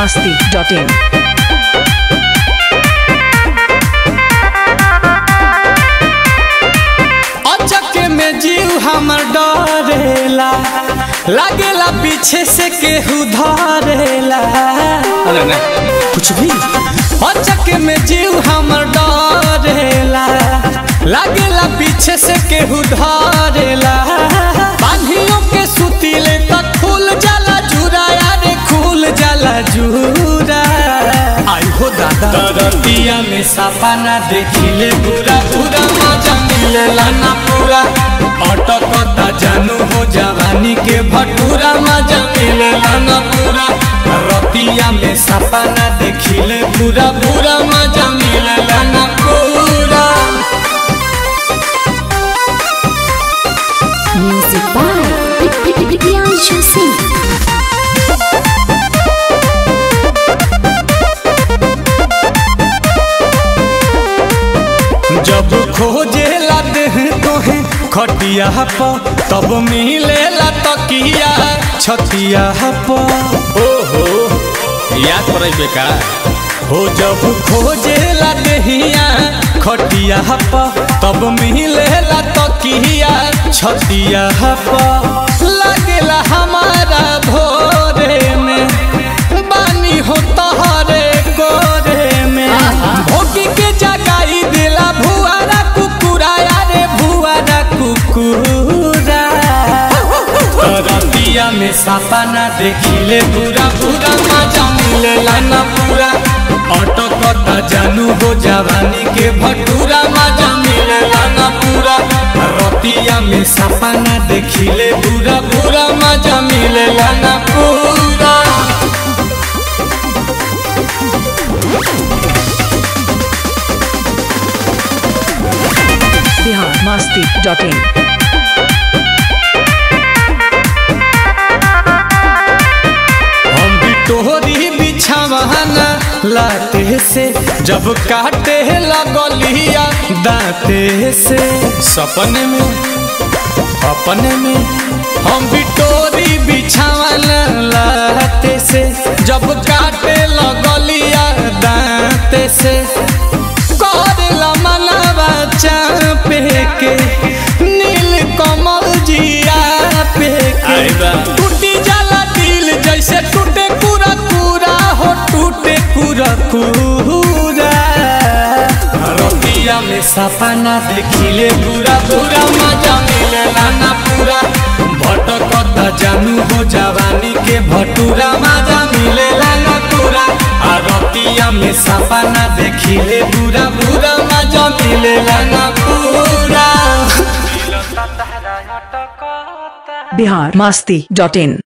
biharmasti.in अचके में जीव हमर डरेला लागेला पीछे से केहू धरेला। अरे ना कुछ भी अचके में जीव हमर डरेला लागेला पीछे से केहू धरेला। बांधियों के सुतीले तक खुल जाला जुरा यारे खुल जाला जुरा। आई हो दादा दरतिया में सपना देखिले पूरा पूरा मजा मिलेला ना पूरा। अटकता जानू हो जवानी के भटूरा मजा मिलेला ना पूरा। रतिया में सपना देखिले पूरा पूरा मजा मिलेला ना पूरा। Music by Priyanshu Singh. जब खोजेला देह तोहे खटिया पर तब मिलेला तकिया छतिया पर। ओहो याद पड़े बेका हो जब खोजेला देहिया खटिया पर तब मिलेला तकिया छतिया पर। लगेला हमारा भोरे में बानी हो तहरे कोरे में। भोगी के जगाई दिला भुआरा कुकुरा यारे भुआरा कुकुरा। रतिया में सपना देखिले पूरा पूरा मजा मिलेला ना पूरा। अटकता जानू हो जवानी के भटूरा मजा मिलेला ना पूरा। रतिया में सपना देखिले पूरा पूरा मजा मिलेला ना पूरा। biharmasti.in तोहरी बिछावाना लाते से जब काटे लगलिया दाते से। सपने में अपने में हम भी तोरी बिछावाना लाते से जब काटे लगलिया दाते से। करला मनवा चापे के नील कमल जिया पे के। टूटी जाला दिल जैसे टूटे पूरा पूरा हो टूटे पूरा पूरा। रतिया में सपना देखिले पूरा पूरा मजा मिलेला ना पूरा। भटकता जानू हो जवानी के भटूरा मजा मिलेला ना पूरा। रतिया में सपना देखिले पूरा पूरा मजा मिलेला ना पूरा। biharmasti.in